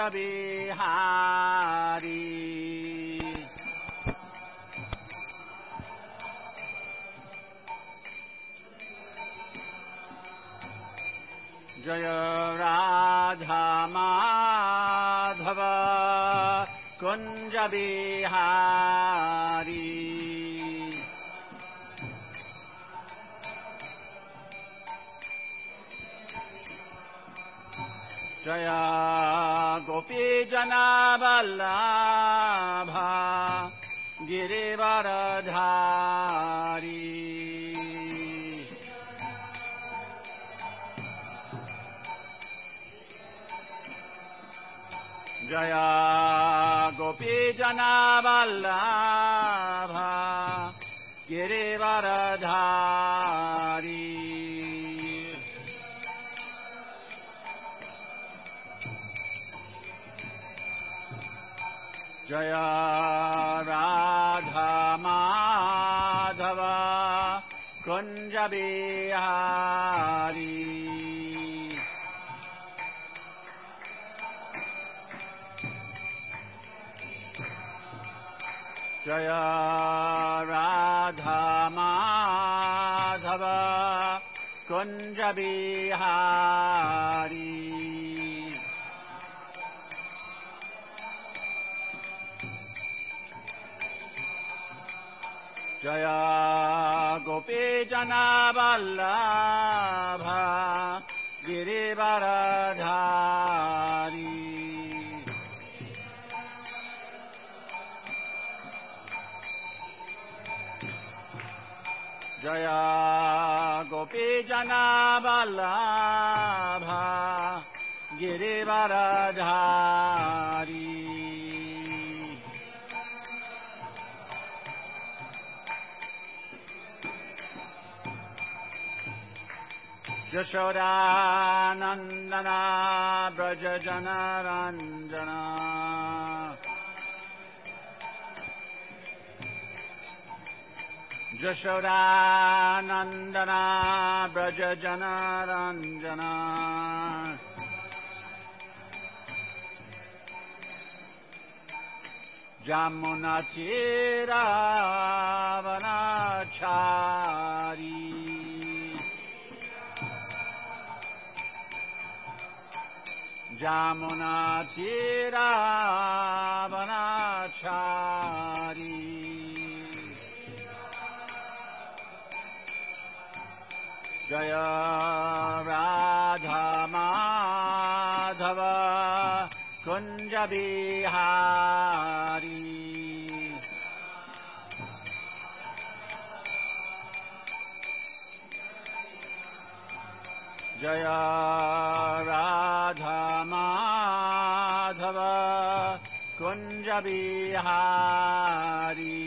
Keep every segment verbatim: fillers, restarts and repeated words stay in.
Bihari Jaya Radha Madhava Kunja Bihari Jaya Gopi Jana Vallabha Girivaradhari Jaya Gopi Jana Vallabha Girivaradhari Jaya Radha Madhava Kunja Bihari Jaya Radha Madhava Kunja Bihari Jaya Gopi Jana Vallabha Girivaradhari Jaya Gopi Jana Vallabha Girivaradhari Yashoda Nandana Braja Jana Ranjana Yashoda Nandana Braja Jana Ranjana Jamuna Tira Vanachari Jamuna Tira Vanachari Jaya Radha Madhava Kunja Bihari Jaya Radha Madhava Kunja Bihari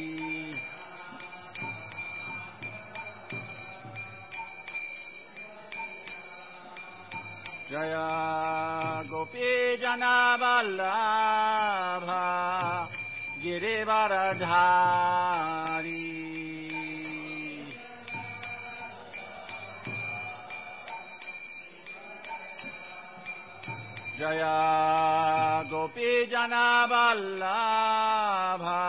Jaya Gopi Jana Vallabha Girivaradhari Jaya Gopi Jana Vallabha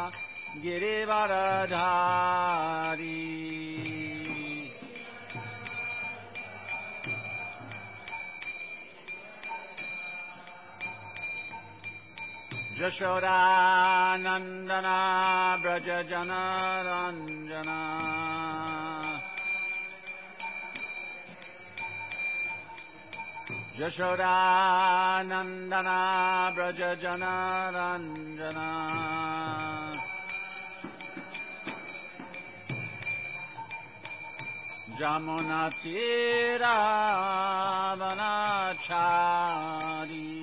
Girivaradhari Yashoda Nandana Braja Jana Ranjana Yashoda Nandana Braja Jana Ranjana Jamuna Tira Vanachari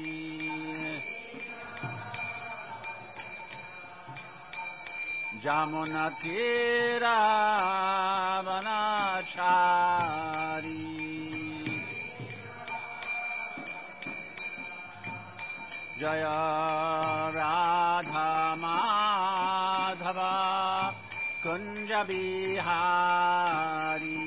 Jamuna Tira Vanachari Jaya Radha Madhava Kunja Bihari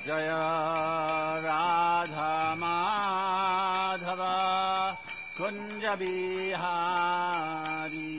Jaya Radha Madhava Kunja Bihari.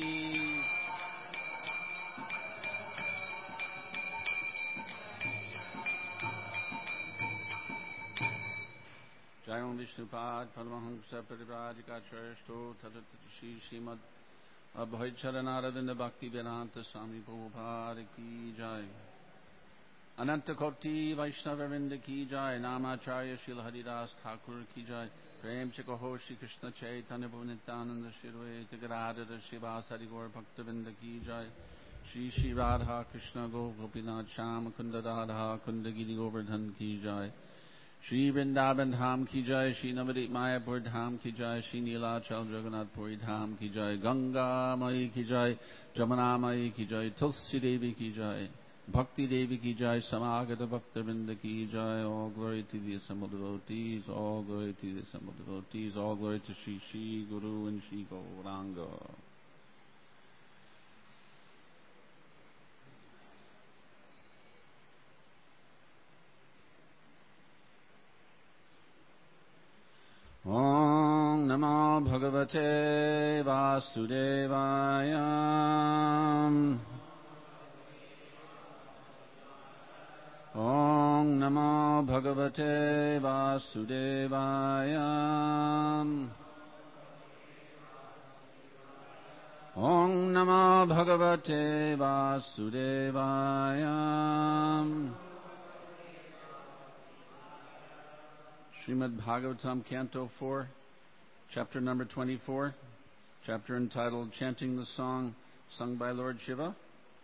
Jayam Vishnupad Paramahamsa Parivrajikacharya Tatat Shri Srimad Abhaycharanaravinda Bhakti Vedanta Swami Prabhupada Ki Jai. Ananta Koti Vaishnavarinda Ki Jai. Namacharya Srila Haridas Thakur Ki Jai. Prem Chakaho Shri Krishna Chaitanya Bhuvanitananda Shirveta Gadadhara Srivasari Gaur Bhaktavinda Ki Jai. Shri Shri Radha Krishna Go Gopinath Shama Kunda Radha Kunda Giri Govardhan Ki Jai. Shri Vrindavan Dham Ki Jai. Shri Navadip Mayapur Dham Ki Jai. Shri Nilachal Jagannath Puri Dham Ki Jai. Ganga Mai Ki Jai. Jamuna Mai Ki Jai. Tulsi Devi Ki Jai. Bhakti Devi Ki Jai. Samagata Bhaktavinda Ki Jai. All glory to the assembled devotees. All glory to the assembled devotees. All glory to Shri Shri Guru and Shri Gauranga. Om Namo Bhagavate Vasudevaya. Om Namo Bhagavate Vasudevaya. Om Namo Bhagavate Vasudevaya. Srimad Bhagavatam, Canto four, Chapter number twenty-four, chapter entitled Chanting the Song Sung by Lord Shiva.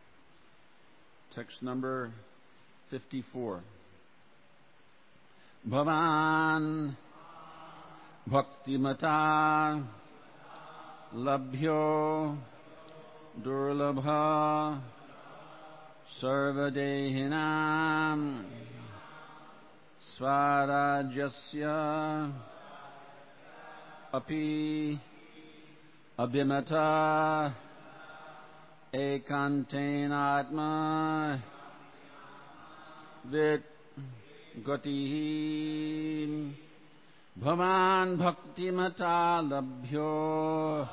Text number fifty-four. Bhavan Bhaktimata Labhyo Durlabha Sarvadehinam Swarajyasya Api Abhimata Ekantenatma Vit Gatihi Bhavan Bhaktimata Labhyo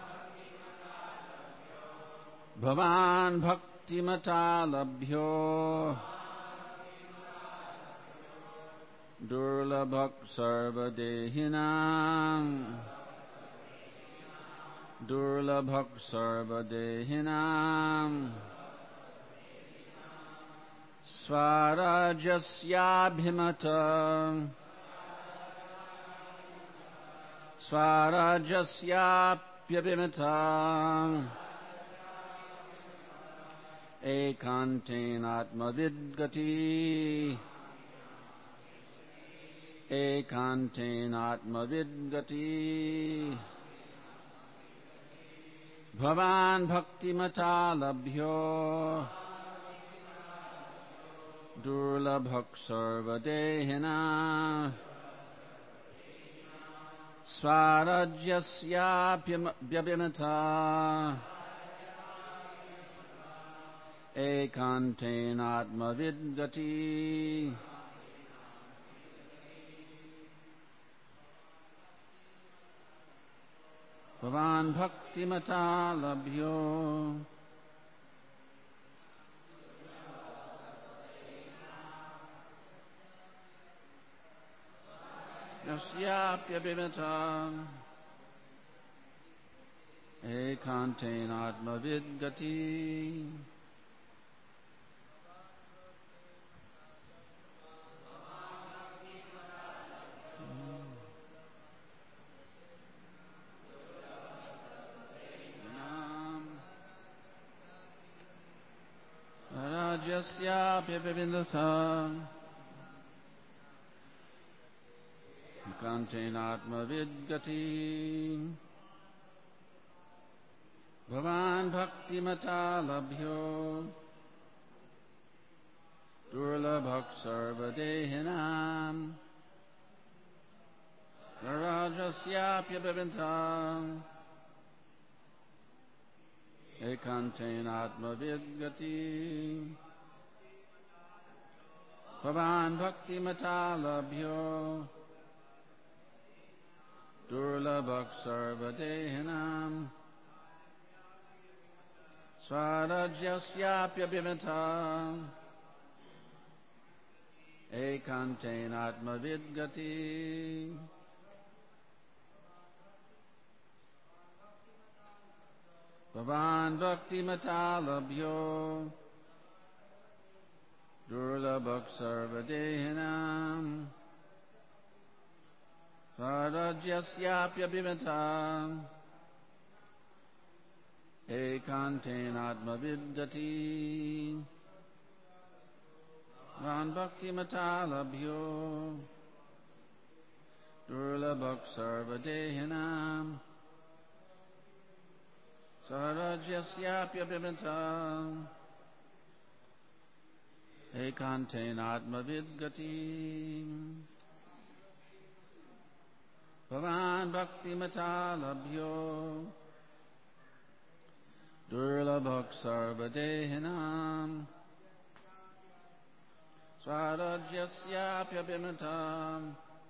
Bhavan Bhaktimata Labhyo Durlabhak Sarvadehinam Durlabhak Sarvadehinam Swarajyasyabhimata Swarajasyapyabhimata Ekantenatmavidgati Ekantenatmavidgati Bhavan Bhaktimata Labhyo Durlabhak Sarvadehina Swarajyasyapyabhimata Ekantenatmavidgati Bhavan Bhaktimata Labhyo Yasyapyabhimata Ekantenatmavidgati Rajasyapyabhimata Ekantenatmavidgati Bhavan Bhaktimata Labhyo Durlabhak Sarvadehinam Rajasyapyabhimata Ekantenatmavidgati Bhavan Bhakti Matalabhyo Durlabhak Sarvadehinam Swarajyasyapya Bhimata Ekanten Atmavidgati Bhavan Bhakti Matalabhyo Durlabhak Sarvadehinam Swarajyasyapya Bhimata Ekanten Atmavidgati Bhavan Bhakti Matalabhyo Durlabhak Sarvadehinam Swarajyasyapya Bhimata Ekanten Atmavidgati Bhavan Bhakti Matalabhyo Durlabhak Sarvadehinam Swarajyasyapya Bhimata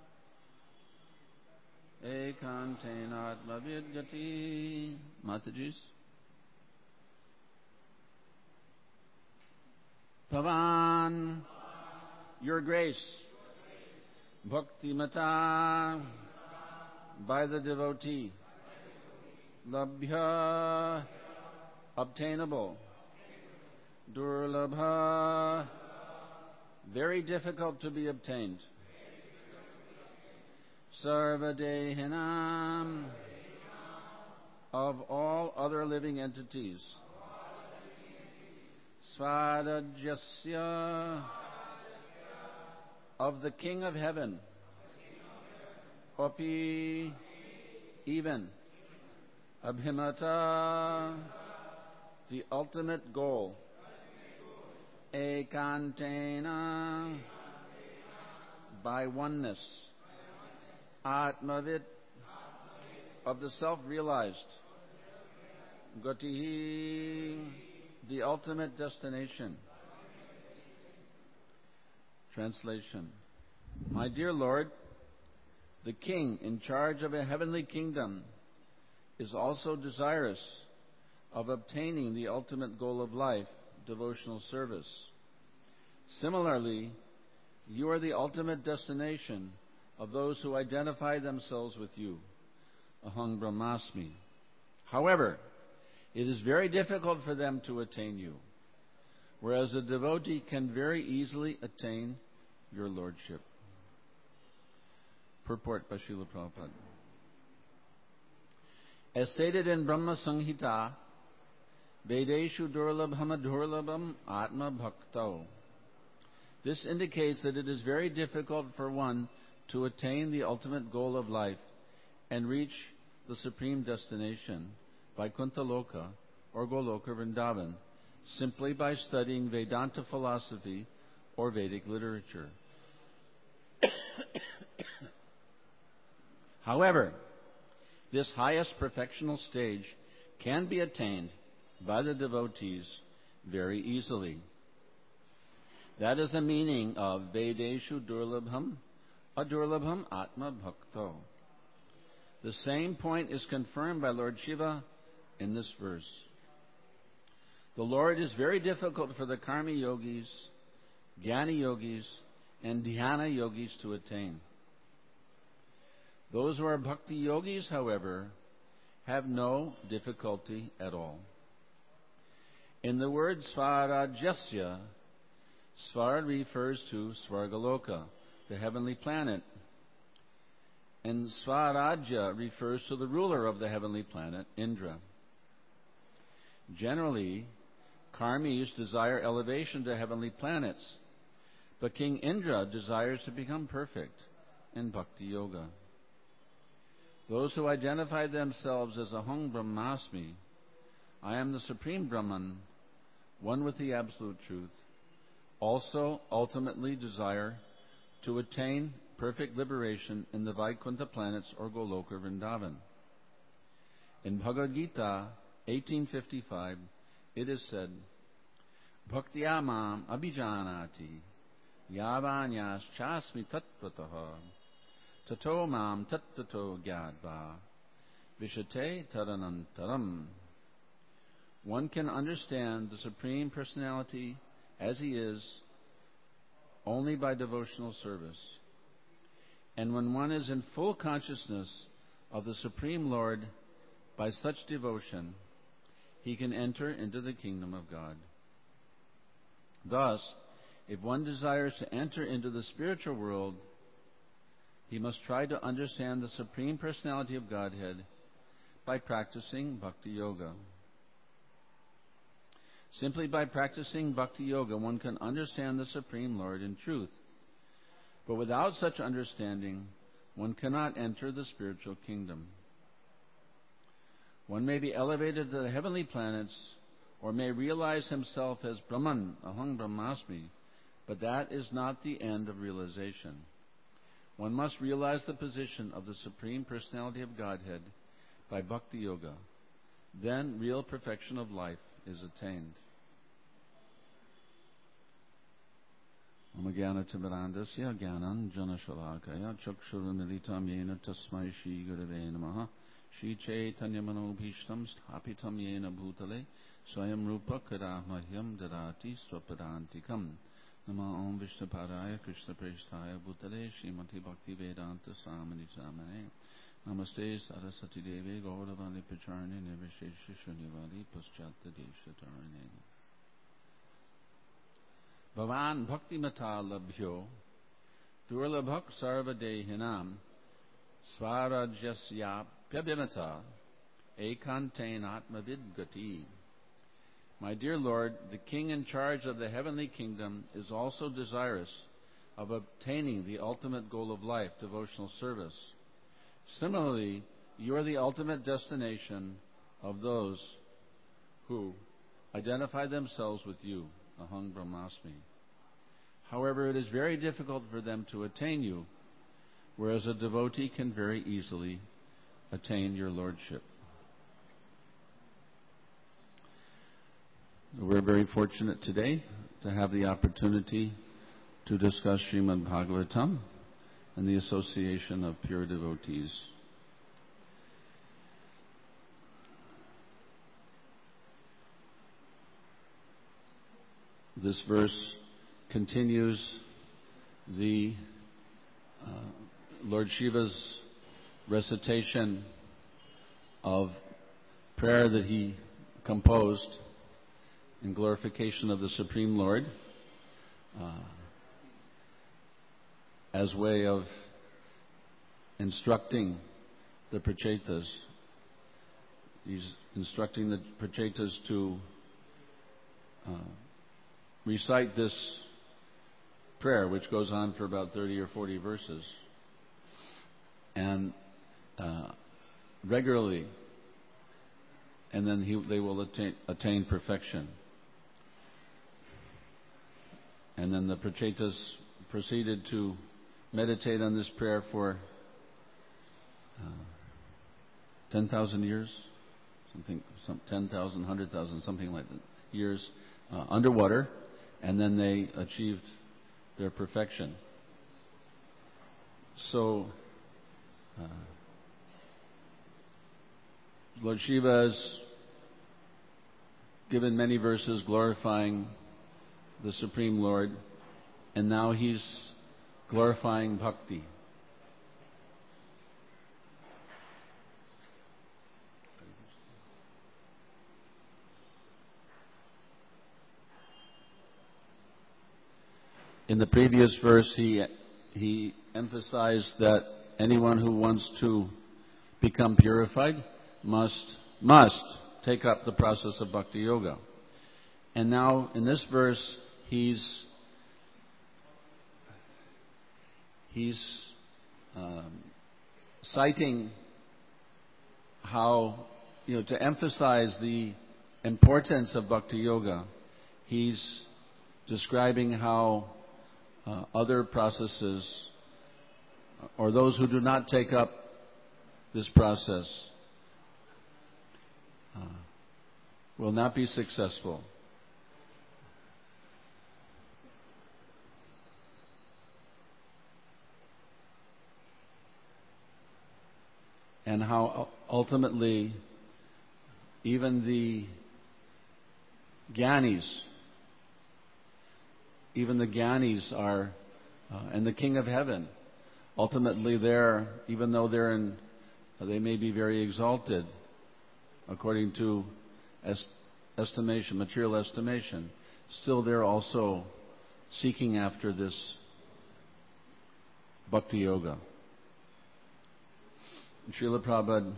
Ekanten Atmavidgati. Matajis. Bhavan, your grace, Bhakti Mata, by the devotee, Labhya, obtainable, Durlabha, very difficult to be obtained, Sarvadehinam, of all other living entities, Swarajyasya, of the King of Heaven, Api, even, Abhimata, the ultimate goal, Ekantena, by oneness, Atmavit, of the self-realized, Gatihi, the ultimate destination. Translation. My dear Lord, the King in charge of a heavenly kingdom is also desirous of obtaining the ultimate goal of life, devotional service. Similarly, you are the ultimate destination of those who identify themselves with you, Aham Brahmasmi. However, it is very difficult for them to attain you, whereas a devotee can very easily attain your lordship. Purport by Srila Prabhupada. As stated in Brahma Samhita, Vedeshu Durlabham Durlabham Atma Bhakto. This indicates that it is very difficult for one to attain the ultimate goal of life and reach the supreme destination, Vaikuntha Loka or Goloka Vrindavan, simply by studying Vedanta philosophy or Vedic literature. However, this highest perfectional stage can be attained by the devotees very easily. That is the meaning of Vedeshu Durlabham Adurlabham Atma Bhakto. The same point is confirmed by Lord Shiva in this verse. The Lord is very difficult for the Karma Yogis, Jnana Yogis, and Dhyana Yogis to attain. Those who are Bhakti Yogis, however, have no difficulty at all. In the word Svarajyasya, Svar refers to Svargaloka, the heavenly planet, and Swarajya refers to the ruler of the heavenly planet, Indra. Generally, karmis desire elevation to heavenly planets, but King Indra desires to become perfect in Bhakti Yoga. Those who identify themselves as Aham Brahmasmi, I am the Supreme Brahman, one with the Absolute Truth, also ultimately desire to attain perfect liberation in the Vaikuntha planets or Goloka Vrindavan. In Bhagavad Gita eighteen fifty-five, it is said, Bhaktya mam abhijanati Yavanyas chasmi tattvataha tato mam tattvato gyadva vishate tadanantaram. One can understand the Supreme Personality as He is only by devotional service. And when one is in full consciousness of the Supreme Lord by such devotion, he can enter into the kingdom of God. Thus, if one desires to enter into the spiritual world, he must try to understand the Supreme Personality of Godhead by practicing Bhakti Yoga. Simply by practicing Bhakti Yoga, one can understand the Supreme Lord in truth. But without such understanding, one cannot enter the spiritual kingdom. One may be elevated to the heavenly planets, or may realize himself as Brahman, Aham Brahmasmi, but that is not the end of realization. One must realize the position of the Supreme Personality of Godhead by Bhakti Yoga. Then real perfection of life is attained. Om Jnana-timirandasya Jnanam Janashalakaya Chakshurumilitam Yena Tasmai Shri Gurave Namaha Shri Chaitanya Manobhishtam Sthapitam Yena Bhutale Swayam Rupa Karamahyam Dadati Swapadantikam Nama Om Vishnupadaya Krishna Presthaya Bhutale Srimati Bhakti Vedanta Samani Samane Namaste Sarasati Devi Gauravani Pacharni Nivishesha Shunyavadi Paschata Deshatarane Bhavan Bhakti Mata Labhyo Durlabhak Sarva Dehinam Svarajasya Pyabhinata Ekantain Atmavid Gati. My dear Lord, the King in charge of the heavenly kingdom is also desirous of obtaining the ultimate goal of life, devotional service. Similarly, you are the ultimate destination of those who identify themselves with you, Aham Brahmasmi. However, it is very difficult for them to attain you, whereas a devotee can very easily attain your lordship. We're very fortunate today to have the opportunity to discuss Srimad Bhagavatam and the association of pure devotees. This verse continues the uh, Lord Shiva's recitation of prayer that he composed in glorification of the Supreme Lord uh, as way of instructing the Prachetas. He's instructing the Prachetas to uh, recite this prayer, which goes on for about thirty or forty verses, and uh, regularly, and then he, they will attain, attain perfection. And then the Prachetas proceeded to meditate on this prayer for uh, ten thousand years, something, some ten thousand, one hundred thousand, something like that, years uh, underwater, and then they achieved their perfection. So, uh, Lord Shiva has given many verses glorifying the Supreme Lord, and now he's glorifying bhakti. In the previous verse, he he emphasized that anyone who wants to become purified must must take up the process of bhakti yoga. And now in this verse, he's he's um, citing how, you know, to emphasize the importance of bhakti yoga. He's describing how uh, other processes, or those who do not take up this process, uh, will not be successful. and how ultimately even the Gyanis, even the Gyanis are, uh, and the King of Heaven, ultimately they're, even though they're in, they may be very exalted, according to est- estimation, material estimation, still they're also seeking after this Bhakti Yoga. Srila Prabhupada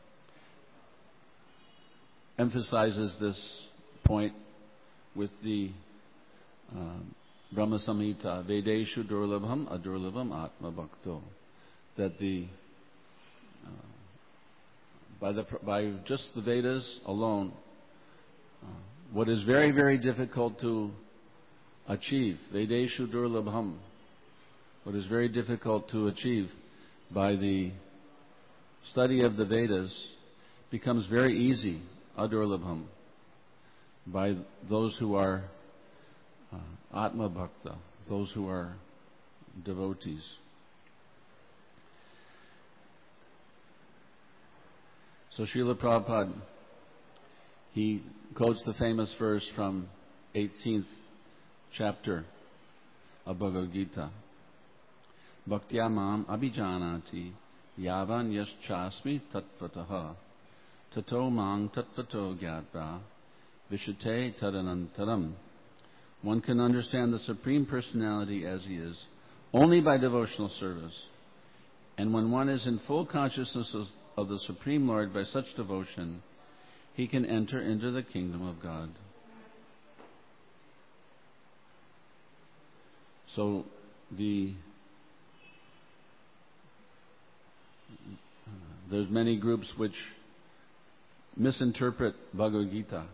emphasizes this point with the uh, Brahma Samhita, Vedeshu Durlabham Adurlabham Atma Bhakto, that the uh, by the by just the Vedas alone, uh, what is very very difficult to achieve, Vedeshu Durlabham, what is very difficult to achieve by the study of the Vedas becomes very easy, Adurlabham, by those who are uh, Atma Bhakta, those who are devotees. So Srila Prabhupada, he quotes the famous verse from eighteenth chapter of Bhagavad Gita. Bhaktya mam abhijanati yavan yaschasmi tattvataha tato mang tattvato gyatva vishate tadanantaram. One can understand the Supreme Personality as He is only by devotional service. And when one is in full consciousness of the Supreme Lord by such devotion, he can enter into the kingdom of God. So the uh, there's many groups which misinterpret Bhagavad Gita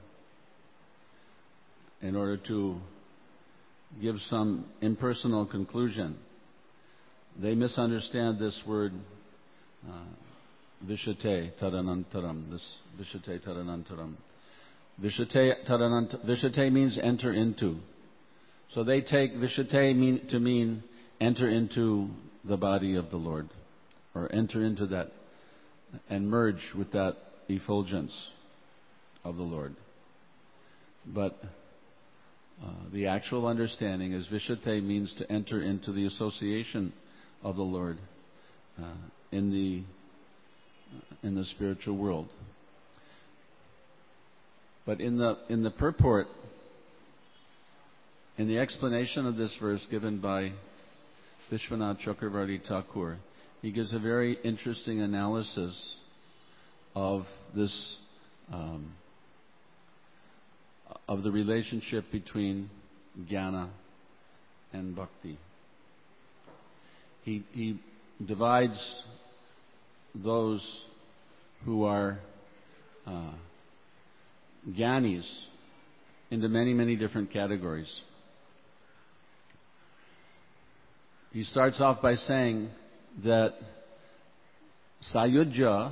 in order to give some impersonal conclusion. They misunderstand this word uh, Vishate Tadanantaram, this Vishate Tadanantaram. Vishate Tadanant Vishate means enter into. So they take Vishate mean, to mean enter into the body of the Lord, or enter into that and merge with that effulgence of the Lord. But uh, the actual understanding is Vishate means to enter into the association of the Lord uh, in the in the spiritual world. But in the in the purport, in the explanation of this verse given by Vishwanath Chakravarti Thakur, he gives a very interesting analysis of this um, of the relationship between jnana and bhakti. He, he divides those who are uh, jnanis into many, many different categories. He starts off by saying that sayujya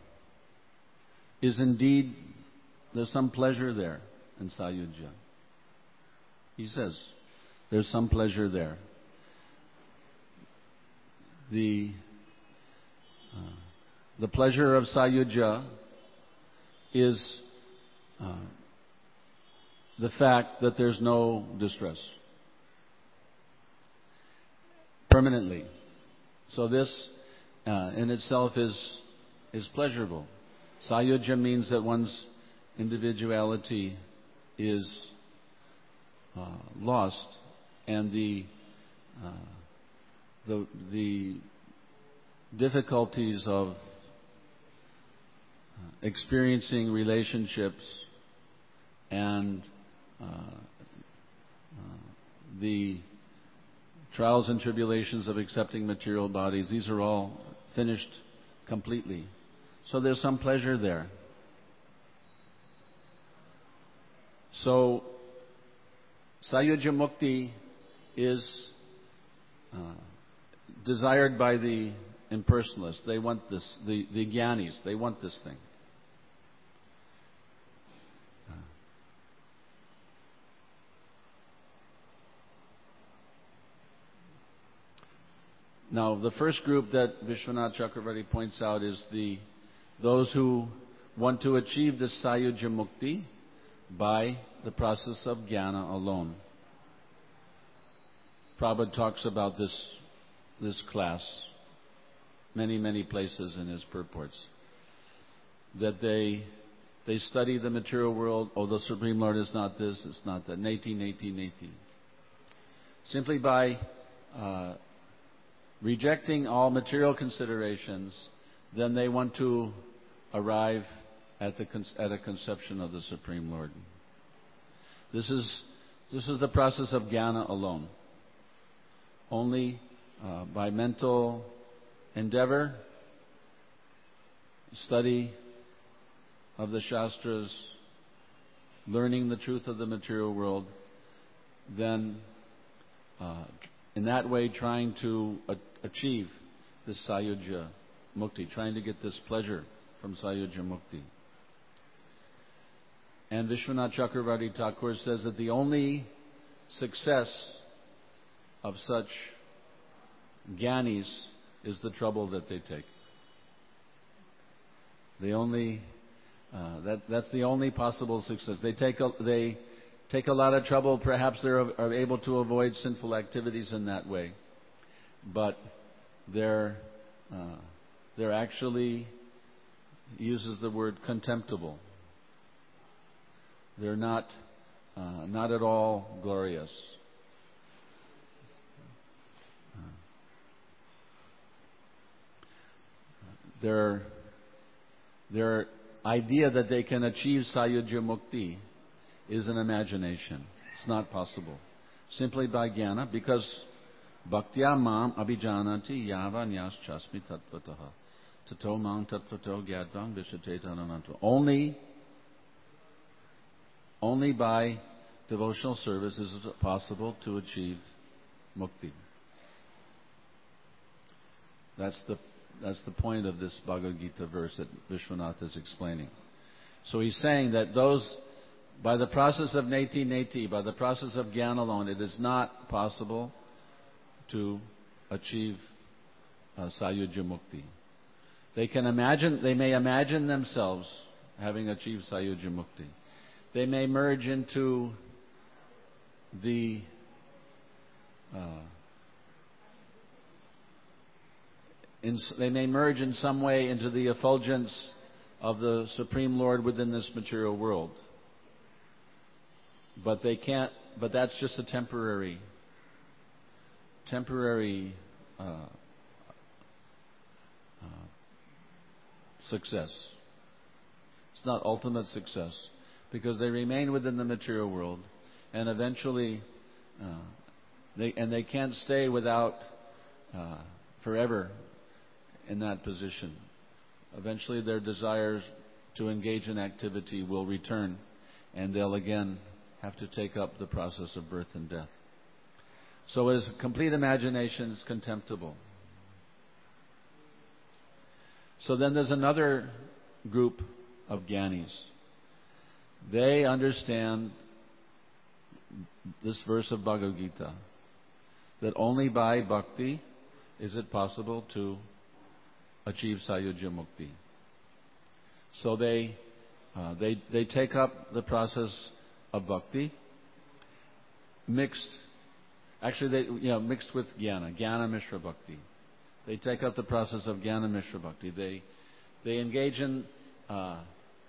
is indeed, there's some pleasure there in sayujya. He says, there's some pleasure there. The, uh, the pleasure of sayujya is uh, the fact that there's no distress permanently. So this uh, in itself is is pleasurable. Sayujya means that one's individuality is uh, lost, and the uh, the the difficulties of experiencing relationships and uh, uh, the trials and tribulations of accepting material bodies, these are all finished completely. So there's some pleasure there. So Sayujya Mukti is uh, desired by the impersonalists. They want this, the, the jnanis, they want this thing. Now, the first group that Vishwanath Chakravarti points out is the those who want to achieve this Sayujya Mukti by the process of jnana alone. Prabhupada talks about this, this class many, many places in his purports. That they they study the material world. Oh, the Supreme Lord is not this, it's not that. Neti, neti, neti. Simply by uh, rejecting all material considerations, then they want to arrive at the at a conception of the Supreme Lord. This is this is the process of jnana alone. Only uh, by mental endeavor, study of the Shastras, learning the truth of the material world, then uh, in that way trying to a- achieve this Sayujya Mukti, trying to get this pleasure from Sayujya Mukti. And Vishwanath Chakravarti Thakur says that the only success of such jnanis is the trouble that they take. The only uh, that that's the only possible success. They take a, they take a lot of trouble. Perhaps they are, are able to avoid sinful activities in that way, but they're uh, they're actually, he uses the word contemptible. They're not uh, not at all glorious. Their their idea that they can achieve Sayujya Mukti is an imagination. It's not possible. Simply by jnana, because bhaktya mam abhijanati yava nyaschasmi tattvataha tato mang tattvato gyadvang vishatetanananto. Only only by devotional service is it possible to achieve mukti. That's the That's the point of this Bhagavad Gita verse that Vishwanath is explaining. So he's saying that those, by the process of neti neti, by the process of jnana alone, it is not possible to achieve uh, Sayujya Mukti. They can imagine, they may imagine themselves having achieved Sayujya Mukti. They may merge into the uh, In, they may merge in some way into the effulgence of the Supreme Lord within this material world. But they can't, but that's just a temporary, temporary uh, uh, success. It's not ultimate success, because they remain within the material world, and eventually, uh, they and they can't stay without uh, forever in that position. Eventually their desires to engage in activity will return, and they'll again have to take up the process of birth and death. So it is complete imagination is contemptible. So then there's another group of jnanis. They understand this verse of Bhagavad Gita, that only by bhakti is it possible to achieve Sayujya Mukti. So they, uh, they they take up the process of bhakti, mixed, actually they you know mixed with jnana, jnana mishra bhakti. They take up the process of jnana mishra bhakti. They they engage in uh, uh,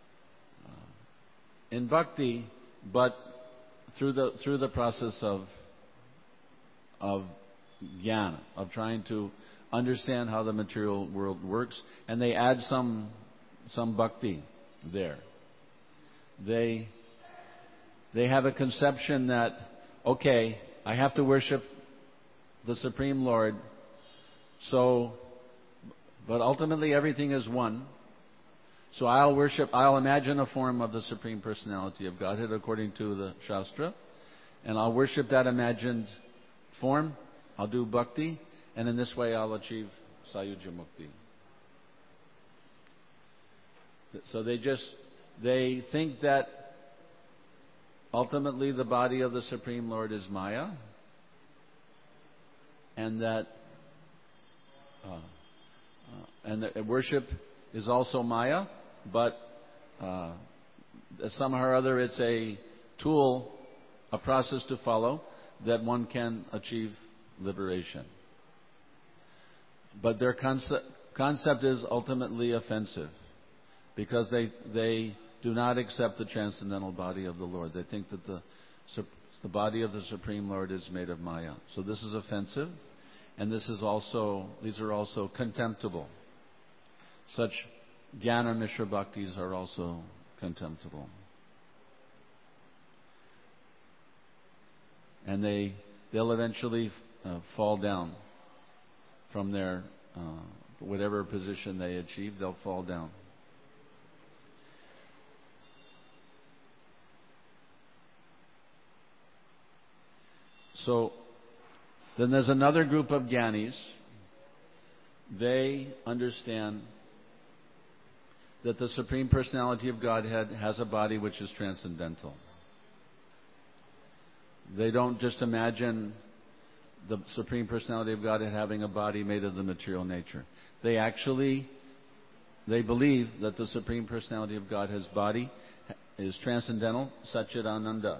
in bhakti, but through the through the process of of jnana, of trying to understand how the material world works, and they add some some bhakti there. They they have a conception that, okay, I have to worship the Supreme Lord, so but ultimately everything is one. So I'll worship, I'll imagine a form of the Supreme Personality of Godhead according to the Shastra, and I'll worship that imagined form. I'll do bhakti, and in this way I'll achieve Sayujya Mukti. So they just, they think that ultimately the body of the Supreme Lord is Maya, and that uh, uh, and that worship is also Maya, but uh, somehow or other it's a tool, a process to follow that one can achieve liberation. But their concept, concept is ultimately offensive because they they do not accept the transcendental body of the Lord. They think that the the body of the Supreme Lord is made of Maya. So this is offensive, and this is also these are also contemptible. Such Jnana Mishra Bhaktis are also contemptible. And they, they'll eventually uh, fall down from their, uh, whatever position they achieve, they'll fall down. So, then there's another group of Jnanis. They understand that the Supreme Personality of Godhead has a body which is transcendental. They don't just imagine the Supreme Personality of Godhead having a body made of the material nature. They actually, they believe that the Supreme Personality of Godhead's body is transcendental, Satchidananda.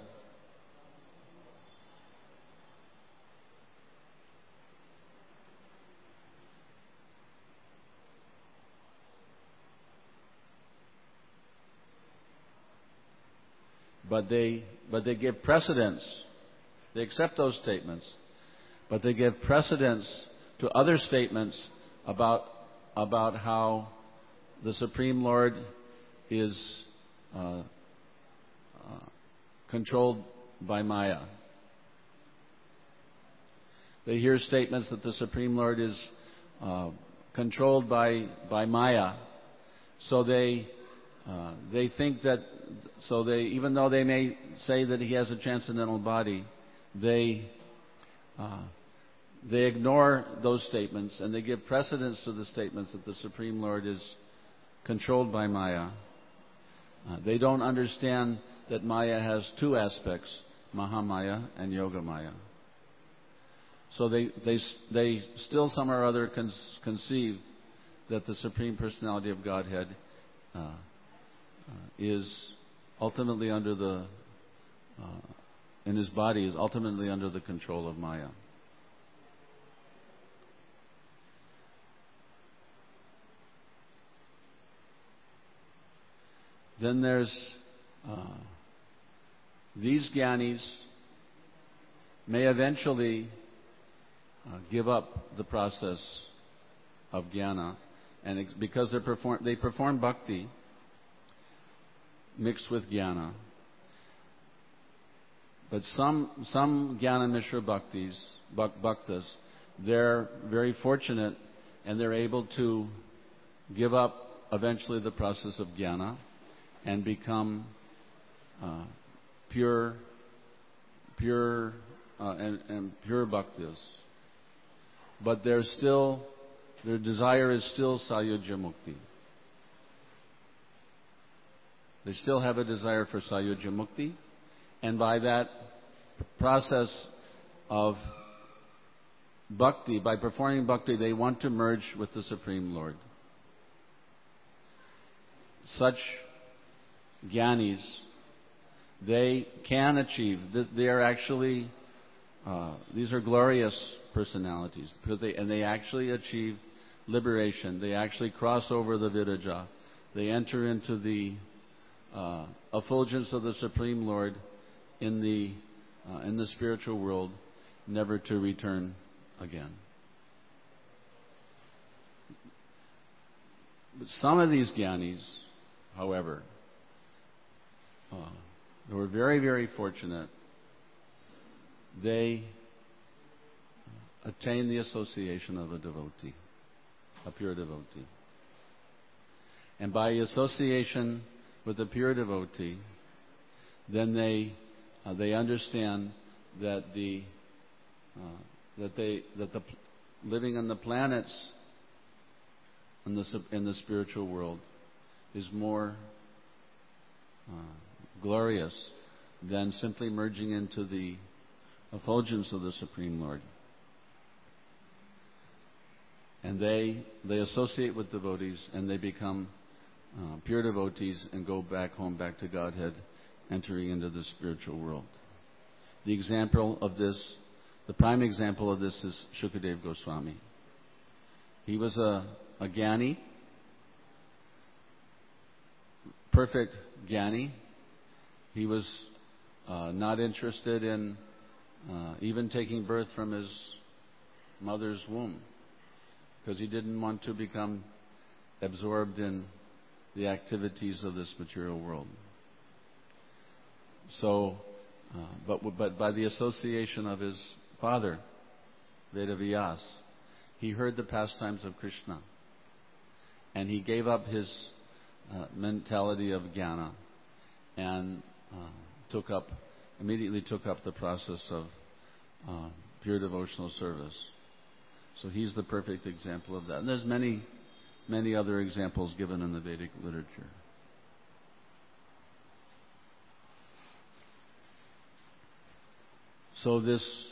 But they, but they give precedence. They accept those statements, but they give precedence to other statements about about how the Supreme Lord is uh, uh, controlled by Maya. They hear statements that the Supreme Lord is uh, controlled by by Maya, so they uh, they think that so they even though they may say that he has a transcendental body, they uh, they ignore those statements and they give precedence to the statements that the Supreme Lord is controlled by Maya. Uh, they don't understand that Maya has two aspects, Mahamaya and Yogamaya. So they they they still somehow or other con- conceive that the Supreme Personality of Godhead uh, uh, is ultimately under the uh, in his body is ultimately under the control of Maya. Then there's uh, these Jnanis may eventually uh, give up the process of Jnana, and ex- because they perform they perform bhakti mixed with Jnana. But some some Jnana Mishra Bhaktis, bhak- Bhaktas, they're very fortunate and they're able to give up eventually the process of Jnana and become uh, pure, pure uh, and, and pure Bhaktas. But they're still, their desire is still Sayujya Mukti. They still have a desire for Sayujya Mukti, and by that process of bhakti, by performing bhakti, they want to merge with the Supreme Lord. Such Jnanis, they can achieve, they are actually, uh, these are glorious personalities, because they, and they actually achieve liberation. They actually cross over the viraja. They enter into the uh, effulgence of the Supreme Lord in the uh, in the spiritual world, never to return again. But some of these Jnanis, however, uh, who were very, very fortunate, they attain the association of a devotee, a pure devotee. And by association with a pure devotee, then they uh, they understand that the uh, that they that the living on the planets in the in the spiritual world is more uh, glorious than simply merging into the effulgence of the Supreme Lord. And they, they associate with devotees, and they become uh, pure devotees and go back home, back to Godhead, entering into the spiritual world. The example of this, the prime example of this is Shukadev Goswami. He was a, a Gyani, perfect Gyani. He was uh, not interested in uh, even taking birth from his mother's womb, because he didn't want to become absorbed in the activities of this material world. So, uh, but, but by the association of his father, Vedavyas, he heard the pastimes of Krishna, and he gave up his uh, mentality of jnana and uh, took up, immediately took up the process of uh, pure devotional service. So he's the perfect example of that. And there's many, many other examples given in the Vedic literature. So this,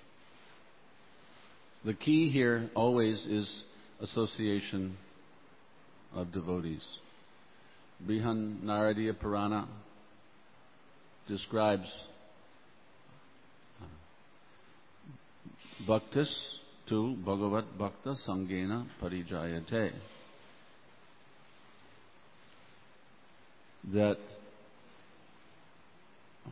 the key here always is association of devotees. Brihan Naradiya Purana describes bhaktis tu bhagavat bhakta sangena parijayate, that uh,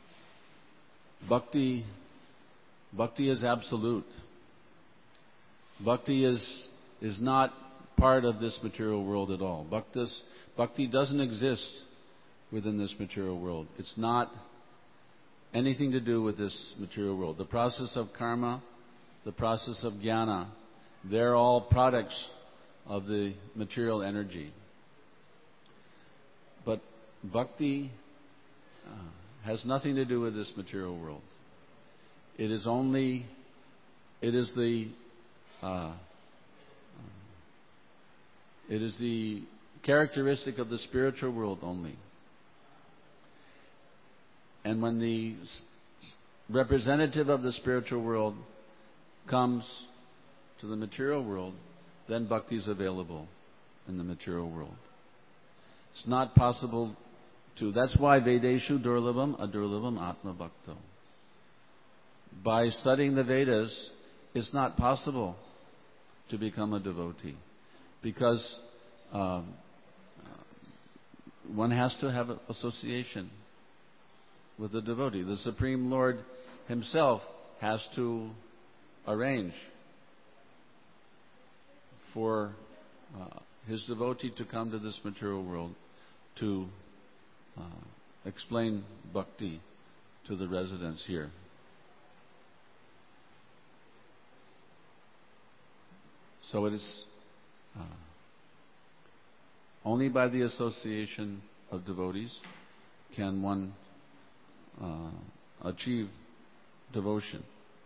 bhakti bhakti is absolute. Bhakti is is not part of this material world at all. Bhaktis, bhakti doesn't exist within this material world. It's not anything to do with this material world. The process of karma, the process of jnana, they're all products of the material energy. But bhakti uh, has nothing to do with this material world. It is only, it is the, uh, it is the characteristic of the spiritual world only. And when the representative of the spiritual world comes to the material world, then bhakti is available in the material world. It's not possible to, that's why Vedeshu Durlabam Adurlabam Atma Bhakto. By studying the Vedas, it's not possible to become a devotee, because um, one has to have an association with the devotee. The Supreme Lord Himself has to arrange for uh, His devotee to come to this material world to uh, explain bhakti to the residents here. So it is uh, only by the association of devotees can one uh, achieve devotion.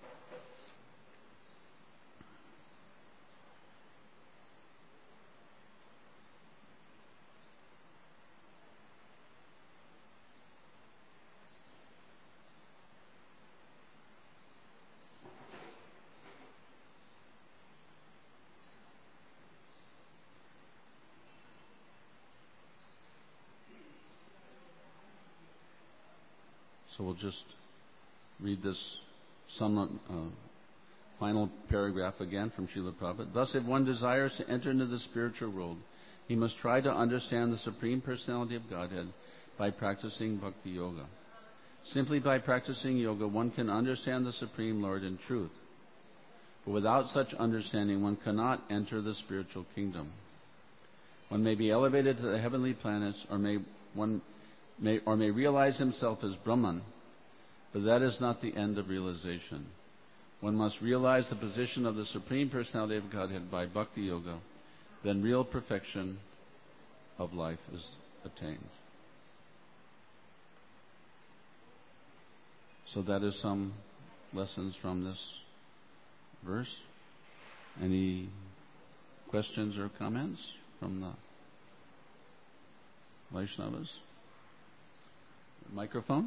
So we'll just read this somewhat, uh, final paragraph again from Srila Prabhupada. Thus, if one desires to enter into the spiritual world, he must try to understand the Supreme Personality of Godhead by practicing Bhakti Yoga. Simply by practicing yoga, one can understand the Supreme Lord in truth. But without such understanding, one cannot enter the spiritual kingdom. One may be elevated to the heavenly planets, or may one May, or may realize himself as Brahman, but that is not the end of realization. One must realize the position of the Supreme Personality of Godhead by Bhakti Yoga, then real perfection of life is attained. So that is some lessons from this verse. Any questions or comments from the Vaishnavas? Microphone.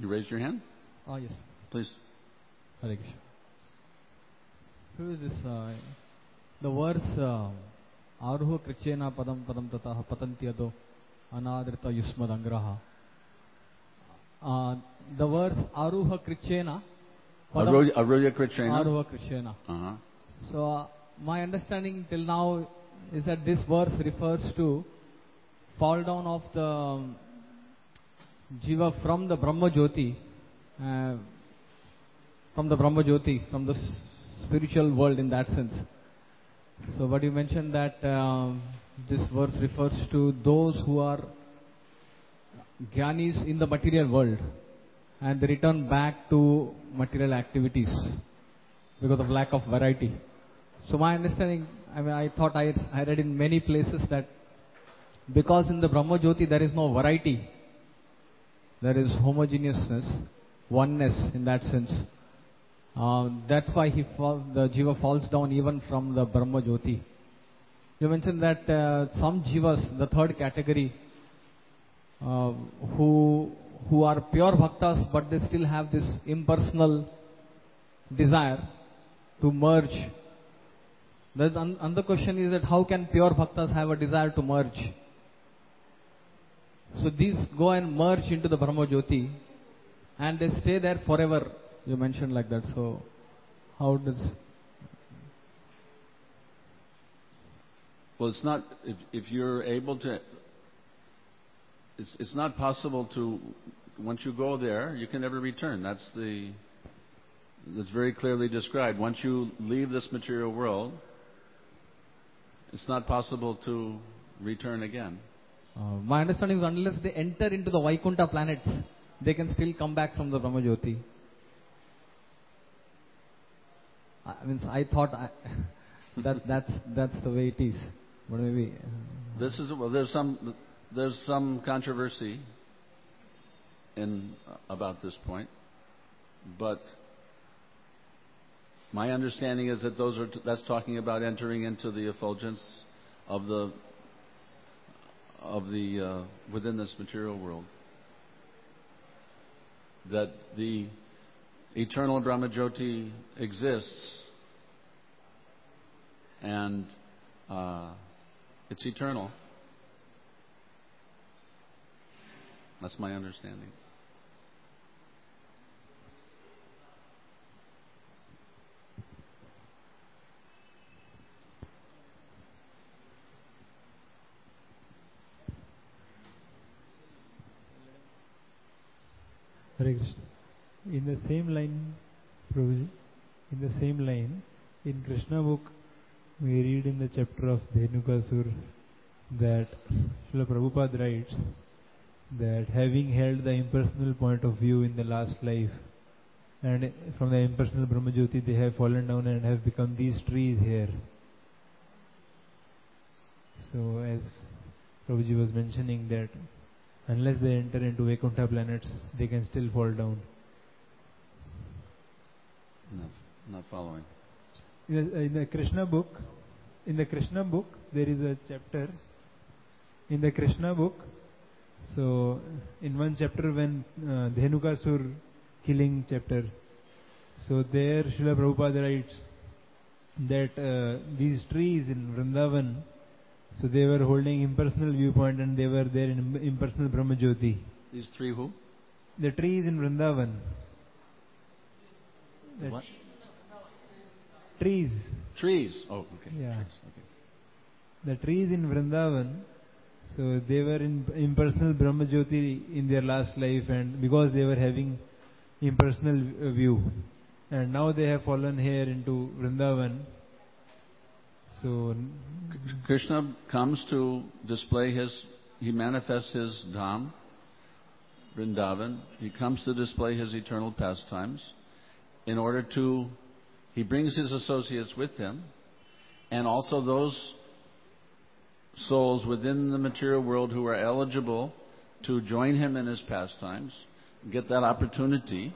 You raised your hand? Oh, yes. Please. Hare Krishna. Who is this? Uh, the verse uh, Aruha Krichena Padam Padam Tataha Patantyado Anadrita Yusmad Angraha. Uh, the verse Aruha Krichena Aruya, Aruya Krichena? Aruha Krichena. Uh-huh. So, uh, my understanding till now is that this verse refers to fall down of the um, Jiva from the Brahma Jyoti, uh, from the Brahma Jyoti, from the s- spiritual world in that sense. So, but you mentioned that um, this verse refers to those who are Jnanis in the material world and they return back to material activities because of lack of variety. So my understanding, I mean, I thought I, I read in many places that because in the Brahma Jyoti there is no variety, there is homogeneousness, oneness in that sense. Uh, that's why he fall, the Jiva falls down even from the Brahma Jyoti. You mentioned that uh, some Jivas, the third category, uh, who who are pure bhaktas but they still have this impersonal desire to merge. The another question is that how can pure bhaktas have a desire to merge? So these go and merge into the Brahma Jyoti and they stay there forever. You mentioned like that. So how does... Well, it's not, if, if you're able to, it's, it's not possible to, once you go there, you can never return. That's the, that's very clearly described. Once you leave this material world, it's not possible to return again. Uh, my understanding is unless they enter into the Vaikuntha planets, they can still come back from the Brahma Jyoti. I mean, I thought I, that that's that's the way it is, but maybe uh, this is well. There's some there's some controversy in uh, about this point, but my understanding is that those are t- that's talking about entering into the effulgence of the of the uh, within this material world. That the eternal Brahma Jyoti exists, and uh, it's eternal. That's my understanding. Hare Krishna. In the same line, Prabhuji, in the same line, in Krishna book, we read in the chapter of Dhenukasur that Srila Prabhupada writes that having held the impersonal point of view in the last life, and from the impersonal Brahma Jyoti they have fallen down and have become these trees here. So as Prabhuji was mentioning that unless they enter into Vaikuntha planets, they can still fall down. No, not following. In the, in the Krishna book, in the Krishna book, there is a chapter. In the Krishna book, so in one chapter when uh, Dhenukasur killing chapter, so there Srila Prabhupada writes that uh, these trees in Vrindavan, so they were holding impersonal viewpoint and they were there in impersonal Brahma Jyoti. These three who? The trees in Vrindavan. The what? Trees. Trees. Oh, okay. Yeah. Trees. Okay. The trees in Vrindavan, so they were in impersonal Brahma Jyoti in their last life, and because they were having impersonal view, and now they have fallen here into Vrindavan. So Krishna comes to display his, he manifests his Dham, Vrindavan. He comes to display his eternal pastimes in order to, he brings his associates with him, and also those souls within the material world who are eligible to join him in his pastimes get that opportunity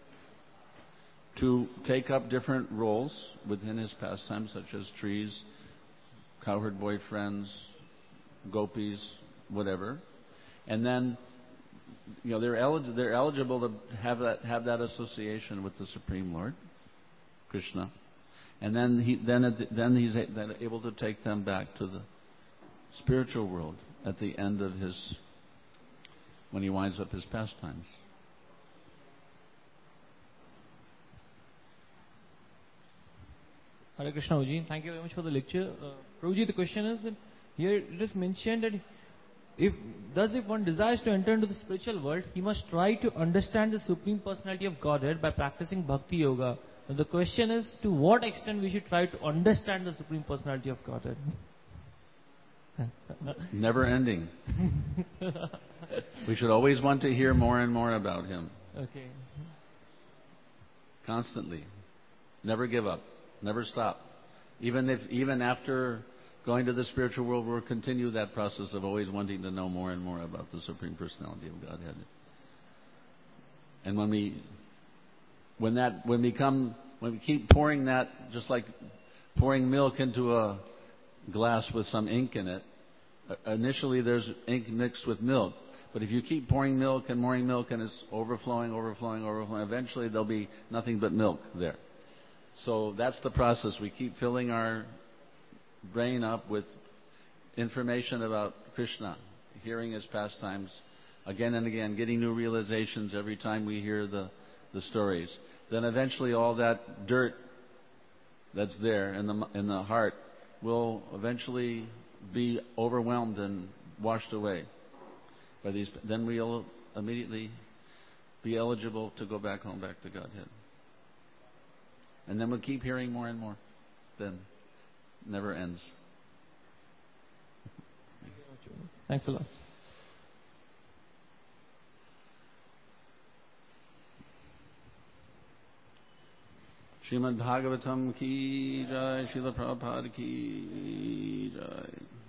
to take up different roles within his pastimes, such as trees, cowherd boyfriends, gopis, whatever. And then you know, they're eligible. They're eligible to have that have that association with the Supreme Lord, Krishna, and then he then then he's then able to take them back to the spiritual world at the end of his when he winds up his pastimes. Hare Krishna, Prabhuji. Thank you very much for the lecture. Uh, Prabhuji, the question is that here it is mentioned that if thus if one desires to enter into the spiritual world, he must try to understand the Supreme Personality of Godhead by practicing Bhakti Yoga. And the question is, to what extent we should try to understand the Supreme Personality of Godhead? Never ending. We should always want to hear more and more about Him. Okay. Constantly. Never give up. Never stop. Even if, even after going to the spiritual world, we'll continue that process of always wanting to know more and more about the Supreme Personality of Godhead. And when we, when that, when we come, when we keep pouring that, just like pouring milk into a glass with some ink in it, initially there's ink mixed with milk. But if you keep pouring milk and pouring milk and it's overflowing, overflowing, overflowing, eventually there'll be nothing but milk there. So that's the process. We keep filling our brain up with information about Krishna, hearing His pastimes again and again, getting new realizations every time we hear the, the stories. Then eventually all that dirt that's there in the, in the heart will eventually be overwhelmed and washed away by these. Then we'll immediately be eligible to go back home, back to Godhead. And then we'll keep hearing more and more. Then never ends. Thanks a lot. Srimad Bhagavatam ki jai, Srila Prabhupada ki jai.